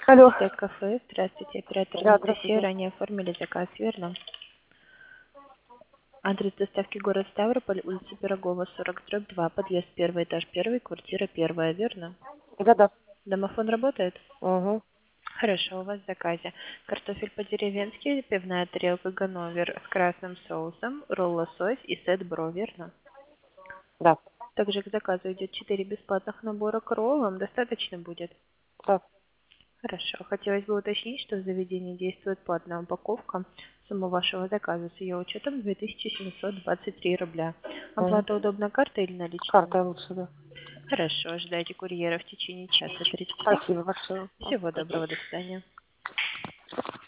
Алло. Сайт кафе. Здравствуйте, оператор Да, Анастасия. здравствуйте. Ранее оформили заказ, верно? Адрес доставки город Ставрополь, улица Пирогова, 40/2, подъезд, первый этаж, первый, квартира первая, верно? Да-да. Домофон работает? Угу. Хорошо, у вас в заказе картофель по-деревенски, пивная тарелка Ганновер с красным соусом, ролл лосось и сет бро, верно? Да. Также к заказу идет 4 бесплатных набора к роллам, достаточно будет? Да. Хорошо. Хотелось бы уточнить, что в заведении действует платная упаковка. Сумма вашего заказа с ее учетом 2723 рубля. Угу. Оплата удобна картой или наличными? Карта лучше, да. Хорошо. Ожидайте курьера в течение часа 30. Спасибо большое. Всего Спасибо. доброго. До свидания.